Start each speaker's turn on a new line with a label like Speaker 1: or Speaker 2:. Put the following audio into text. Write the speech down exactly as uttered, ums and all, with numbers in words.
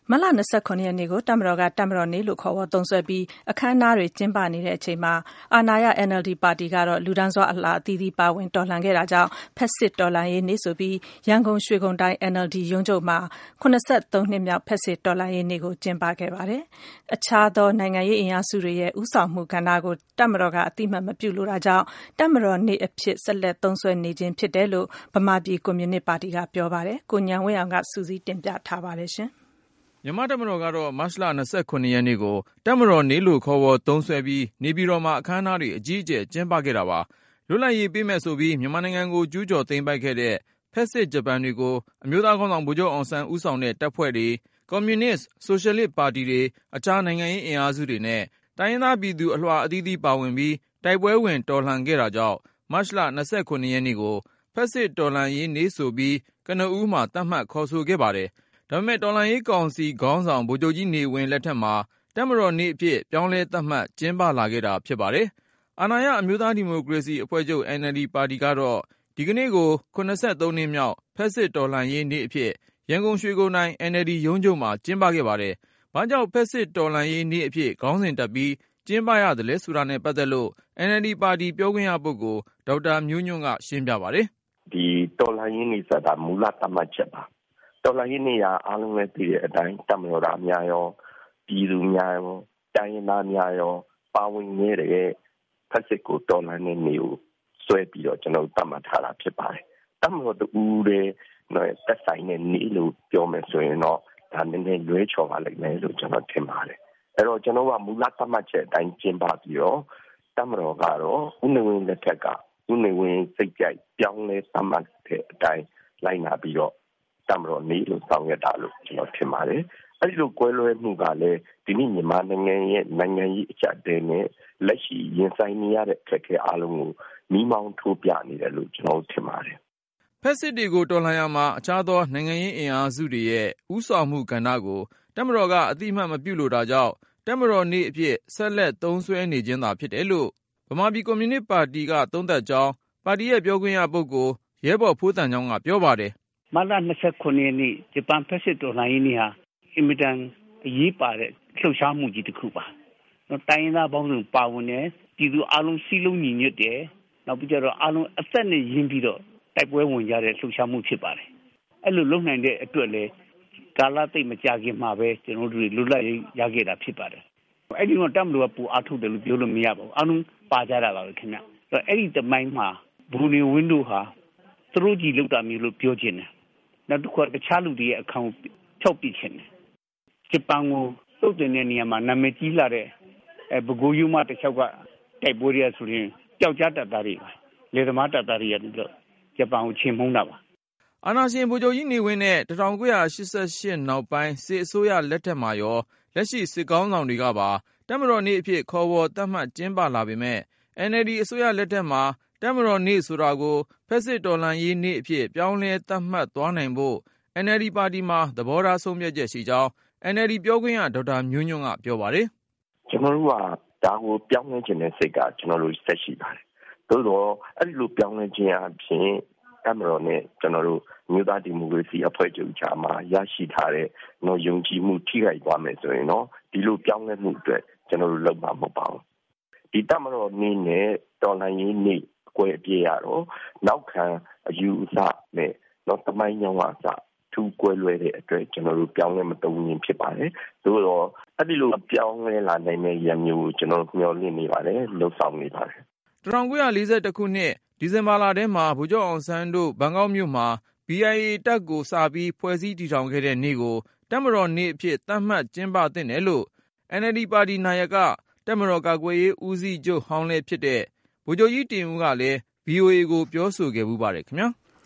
Speaker 1: မတ်လ၂၇ရက်နေ့ကိုတပ်မတော်ကတပ်မတော်နေ့လို့ခေါ်ဝေါ်သုံးစွဲပြီးအခမ်းအနားတွေကျင်းပနေတဲ့အချိန်မှာအာဏာရ အန်အယ်လ်ဒီ ပါတီကတော့လူတန်းစားအလှအသီးသီးပါဝင်တော်လှန်ခဲ့တာကြောင့်ဖက်စစ်တော်လှန်ရေးနေ့ဆိုပြီးရန်ကုန်ရွှေဂုံတိုင် အန်အယ်လ်ဒီ ရုံးချုပ်မှာ၇၃နှစ်မြောက်ဖက်စစ်တော်လှန်ရေးနေ့ကိုကျင်းပခဲ့ပါတယ်။အခြားသောနိုင်ငံရေးအင်အားစုတွေရဲ့ဦးဆောင်မှုကဏ္ဍကိုတပ်မတော်ကအသိအမှတ်မပြုလိုတာကြောင့်တပ်မတော်နေ့အဖြစ်ဆက်လက်သုံးစွဲနေခြင်းဖြစ်တယ်လို့ဗမာပြည်ကွန်မြူနစ်ပါတီကပြောပါတယ်။ကိုဉာဏ်ဝင်းအောင်ကစုစည်းတင်ပြထားပါတယ်ရှင်။
Speaker 2: မြန်မာ့တပ်မတော်ကတော့မတ်လ၂၇ရက်နေ့ကိုတပ်မတော်နေ့လို့ခေါ်ဝေါ်သုံးစွဲပြီးနေပြည်တော်မှာအခမ်းအနားတွေအကြီးအကျယ်ကျင်းပခဲ့တာပါ။လွတ်လပ်ရေးပေးမယ်ဆိုပြီးမြန်မာနိုင်ငံကိုကျူးကျော်သိမ်းပိုက်ခဲ့တဲ့ဖက်စစ်ဂျပန်တွေကိုအမျိုးသားခေါင်းဆောင်ဗိုလ်ချုပ်အောင်ဆန်းဦးဆောင်တဲ့တပ်ဖွဲ့တွေကွန်မြူနစ်ဆိုရှယ်လစ်ပါတီတွေအခြားနိုင်ငံရေးအင်အားစုတွေနဲ့တိုင်းရင်းသားပြည်သူအလွှာအသီးသီးပါဝင်ပြီးတိုက်ပွဲဝင်တော်လှန်ခဲ့တာကြောင့်မတ်လ၂၇ရက်နေ့ကိုဖက်စစ်တော်လှန်ရေးနေ့ဆိုပြီးကနဦးမှာသတ်မှတ်ခေါ်ဆိုခဲ့ပါတယ်။ဒါပေမဲ့တော်လှန်ရေးကောင်စီခေါင်းဆောင်ဗိုလ်ချုပ်ကြီးနေဝင်းလက်ထက်မှာတပ်မတော်နေ့အဖြစ်ပြောင်းလဲသတ်မှတ်ကျင်းပလာခဲ့တာဖြစ်ပါတယ်။အာဏာရအမျိုးသားဒီမိုကရေစီအဖွဲ့ချုပ် အန်အယ်လ်ဒီ ပါတီကတော့ဒီကနေ့ကို၇၃နှစ်မြောက်ဖက်စစ်တော်လှန်ရေးနေ့အဖြစ်ရန်ကုန်ရွှေဂုံတိုင် အန်အယ်လ်ဒီ ရုံးချုပ်မှာကျင်းပခဲ့ပါတယ်။ဘာကြောင့်ဖက်စစ်တော်လှန်ရေးနေ့အဖြစ်ခေါင်းစဉ်တပ်ပြီးကျင်းပရသလဲဆိုတာနဲ့ပတ်သက်လို့ အန်အယ်လ်ဒီ ပါတီပြောခွင့်ရပုဂ္ဂိုလ်ဒေါက်တာမျိုးညွန့်ကရှင်းပြပါတယ်
Speaker 3: ။ဒီတော်လှန်ရေးနေ့ဆိုတာမူလသတ်မှတ်ချက်ပါတော်လှန်ရေးနေ့ကအားလုံးလည်းသိတဲ့အတိုင်းတပ်မတော်သားများရောပြည်သူများရောတိုင်းရင်းသားများရောပါဝင်နေတဲ့ဖက်စစ်ကိုတော်လှန်တဲ့နေ့ကိုဆွဲပြီးတော့ကျွန်တော်သတ်မှတ်ထားတာဖြစ်ပါတယ်။တပ်မတော်တူတဲ့သက်ဆိုင်တဲ့နေ့လို့ပြောမယ်ဆိုရင်တော့ဒါနည်းနည်းလွဲချော်ပါလိမ့်မယ်လို့ကျွန်တော်ထင်ပါတယ်။အဲ့တော့ကျွန်တော်ကမူလသတ်မှတ်ချက်အတိုင်းကျင်းပပြီးတော့တပ်မတော်ကတော့ဦးနေဝင်းလက်ထက်ကဦးနေဝင်းစိတ်ကြိုက်ပြောင်းလဲသတ်မှတ်တဲ့အတိုင်းလိုက်နာပြီးတော့တပ်မတော်နေ့လို့ဆောင်ရွက်တာလို့ကျွန်တော်ထင်ပါတယ်။အဲဒီလိုကွဲလွဲမှုကလည်းဒီနေ့မြန်မာနိုင်ငံရဲ့နိုင်ငံရေးအကျပ်တဲနဲ့လက်ရှိရင်ဆိုင်နေရတဲ့အခက်အခဲအလုံးကိုမိမောင်းထိုးပြနေတယ်လို့ကျွန်တော်ထင်ပါတယ်
Speaker 2: ။ဖက်စစ်တွေကိုတော်လှန်ရမှာအခြားသောနိုင်ငံရေးအင်အားစုတွေရဲ့ဥဆောင်မှုကဏ္ဍကိုတပ်မတော်ကအသိအမှတ်မပြုလိုတာကြောင့်တပ်မတော်နေ့အဖြစ်ဆက်လက်သုံးစွဲနေခြင်းသာဖြစ်တယ်လို့ဗမာပြည်ကွန်မြူနစ်ပါတီကသုံးသပ်ကြောင်းပါတီရဲ့ပြောခွင့်ရပုဂ္ဂိုလ်ရဲဘော်ဖိုးတန်ကျောင်းကပြောပါတယ်
Speaker 4: ။မတ်လ၂၇ရက်နေ့ဂျပန်ဖက်စစ်တော်လှန်ရေးနေ့ဟာအင်မတန်အရေးပါတဲ့လှုပ်ရှားမှုကြီးတစ်ခုပါ။နော်တိုင်းရင်းသားပေါင်းစုံပါဝင်တဲ့ပြည်သူအလုံးစည်းလုံးညီညွတ်တယ်။နောက်ပြီးတော့အလုံးအသက်နဲ့ရင်းပြီးတော့တိုက်ပွဲဝင်ကြတဲ့လှုပ်ရှားမှုဖြစ်ပါတယ်။အဲ့လိုလုပ်နိုင်တဲ့အတွက်လေကာလသိပ်မကြာခင်မှာပဲကျွန်တော်တို့လွတ်လပ်ရေးရခဲ့တာဖြစ်ပါတယ်။အဲ့ဒီတော့တပ်မတော်ကပူအားထုတ်တယ်လို့ပြောလို့မရပါဘူး။အလုံးပါကြတာပါပဲခင်ဗျ။အဲ့ဒီတမိုင်းမှာဘရူနီဝင်းတို့ဟာသူတို့ကြီးလောက်တာမျိုးလို့ပြောခြင်းတယ်။နောက်တစ်ခုကတခြားလူတွေရဲ့အခါကိုဖြောက်ပြခြင်းတယ်။ဂျပန်ကိုသုတ်တင်တဲ့နေရာမှာနာမည်ကြီးလာတဲ့အဲဘကိုယူမတစ်ယောက်ကတိုက်ပွဲရဆိုရင်ကြောက်ကြတတ်တာတွေပါ။လေသမားတတ်တာတွေရတယ်လို့ဂျပန်ကိုချေမှုန်းတာပါ
Speaker 2: ။အာဏာရှင်ဗိုလ်ချုပ်ကြီးနေဝင်းနဲ့၁၉၈၈နောက်ပိုင်းစစ်အစိုးရလက်ထက်မှာရောလက်ရှိစစ်ကောင်းဆောင်တွေကပါတပ်မတော်နေ့အဖြစ်ခေါ်ဝေါ်သတ်မှတ်ကျင်းပလာပေမဲ့ အန်အယ်လ်ဒီ အစိုးရလက်ထက်မှာတပ်မတော်နေ့ဆိုတာကိုဖက်စစ်တော်လှန်ရေးနေ့အဖြစ်ပြောင်းလဲသတ်မှတ်သွားနိုင်ဖို့ အန်အယ်လ်ဒီ ပါတီမှာသဘောထားဆုံးဖြတ်ချက်ရှိကြောင်း အန်အယ်လ်ဒီ ပြောခွင့်ရဒေါက်တာမျိုးညွန့်ကပြောပါတယ်
Speaker 3: ။ကျွန်တော်တို့ကဒါကိုပြောင်းလဲခြင်းတဲ့စိတ်ကကျွန်တော်တို့ဆက်ရှိပါတယ်။သို့တော့အဲ့ဒီလိုပြောင်းလဲခြင်းအပြင်တပ်မတော်နဲ့ကျွန်တော်တို့မြို့သားဒီမိုကရေစီအဖွဲ့ချုပ်ကြားမှာရရှိထားတဲ့နော်ယုံကြည်မှုထိခိုက်သွားမယ်ဆိုရင်တော့ဒီလိုပြောင်းလဲမှုအတွက်ကျွန်တော်တို့လုပ်မှာမဟုတ်ပါဘူး။ဒီတပ်မတော်နေ့နဲ့တော်လှန်ရေးနေ့အကွဲအပြဲရတော့နောက်ခံအယူအဆနဲ့တော့တမိုင်းကြောင်းအစထူးကွဲလွဲတဲ့အတွက်ကျွန်တော်တို့ပြောင်းလဲမတုံ့ပြန်ဖြစ်ပါတယ်။သို့တော့အဲ့ဒီလိုပြောင်းလဲလာနိုင်တဲ့ရမျိုးကိုကျွန်တော်မျှော်လင့်နေပါတယ်လှုပ်ဆောင်နေပါတယ်
Speaker 2: ။၁၉၄၁ခုနှစ်ဒီဇင်ဘာလထဲမှာဗိုလ်ချုပ်အောင်ဆန်းတို့ဘန်ကောက်မြို့မှာ ဘီ အိုင် အေ တပ်ကိုစပြီးဖွဲ့စည်းတည်ထောင်ခဲ့တဲ့နေ့ကိုတပ်မတော်နေ့အဖြစ်သတ်မှတ်ကျင်းပသင့်တယ်လို့ အန်အယ်လ်ဒီ ပါတီနာယကတပ်မတော်ကာကွယ်ရေးဦးစီးချုပ်ဟောင်းလည်းဖြစ်တဲ့ဗိုလ်ချုပ်ကြီးတင်ဦးကလည်း ဗွီအိုအေ ကိုပြောဆိုခဲ့ပူးပါတယ်ခင်ဗျာ။